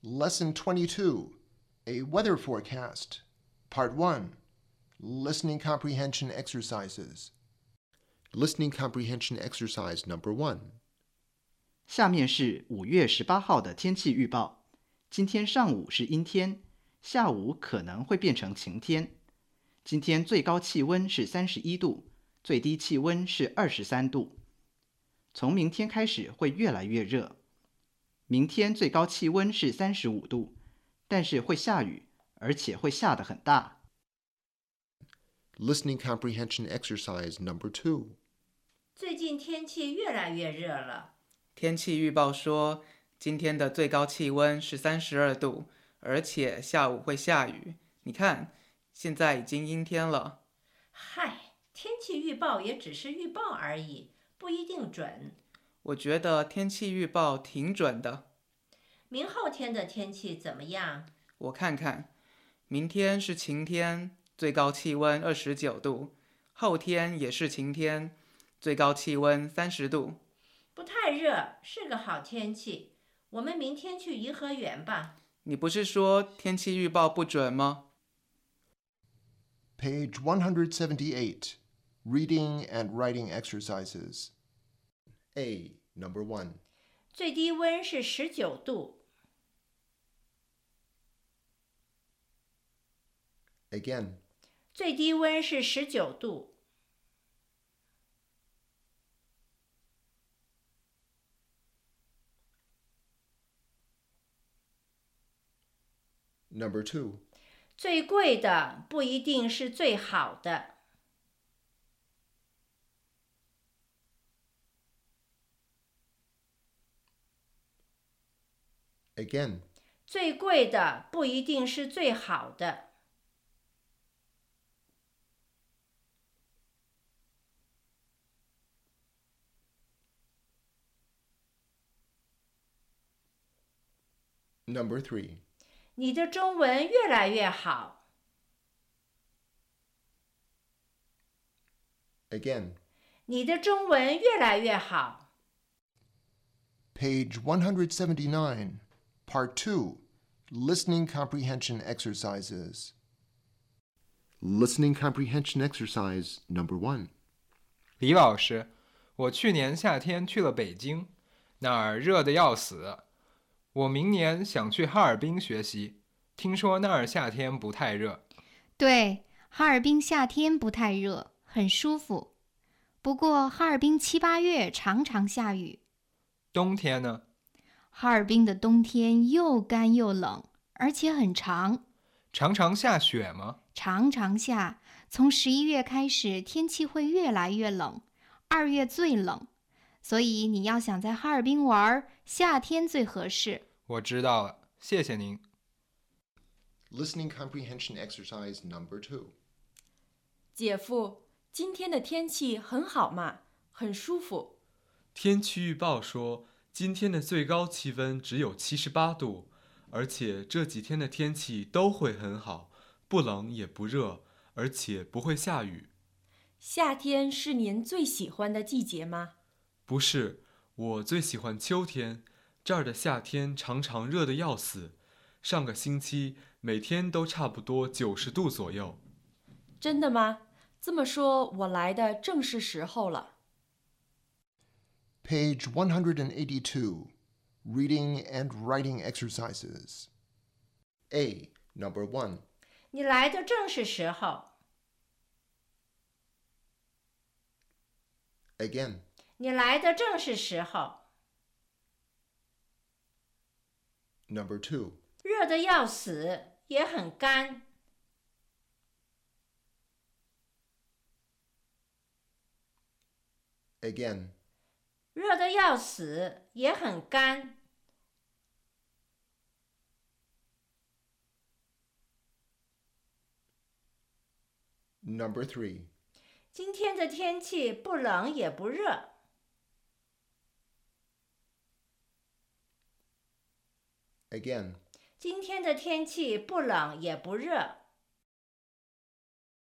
Lesson 22, A Weather Forecast, Part 1, Listening Comprehension Exercises. Listening Comprehension Exercise Number 1. 下面是5月18号的天气预报。今天上午是阴天，下午可能会变成晴天。今天最高气温是31度，最低气温是23度。从明天开始会越来越热。明天最高气温是35度，但是会下雨，而且会下得很大。 Listening Comprehension Exercise Number 2. 最近天气越来越热了。 天气预报说，今天的最高气温是32度，而且下午会下雨。你看，现在已经阴天了。 嗨，天气预报也只是预报而已，不一定准。 我觉得天气预报挺准的。 明后天的天气怎么样？ 我看看，明天是晴天，最高气温29度；后天也是晴天，最高气温30度。 不太热，是个好天气。我们明天去颐和园吧。 你不是说天气预报不准吗？ Page 178, Reading and Writing Exercises. A. Number 1. 最低温是19度。 Again. 最低温是19度。 Number 2. 最贵的不一定是最好的。 Again. 最贵的不一定是最好的。 Number 3. 你的中文越来越好。 Again. 你的中文越来越好。 Page 179, Part 2, Listening Comprehension Exercises. Listening Comprehension Exercise Number 1. 李老师，我去年夏天去了北京，那儿热得要死。我明年想去哈尔滨学习，听说那儿夏天不太热。 对，哈尔滨夏天不太热，很舒服。不过哈尔滨7、8月常常下雨。 冬天呢？ 哈尔滨的冬天又干又冷，而且很长。 常常下雪吗？ 常常下，从11月开始，天气会越来越冷，2月最冷。所以你要想在哈尔滨玩，夏天最合适。 我知道了，谢谢您。 Listening Comprehension Exercise Number 2. 姐夫，今天的天气很好嘛，很舒服。 天气预报说，今天的最高气温只有78度，而且这几天的天气都会很好，不冷也不热，而且不会下雨。 夏天是您最喜欢的季节吗？ 不是，我最喜欢秋天，这儿的夏天常常热得要死，上个星期每天都差不多90度左右。 真的吗？这么说，我来的正是时候了。 Page 182, Reading and Writing Exercises. A. Number 1. 你来的正是时候。 Again. 你来的正是时候。 Number 2. 热得要死，也很干。 Again. 热得要死，也很干。 Number 3. 今天的天气不冷也不热。 Again. 今天的天气不冷也不热。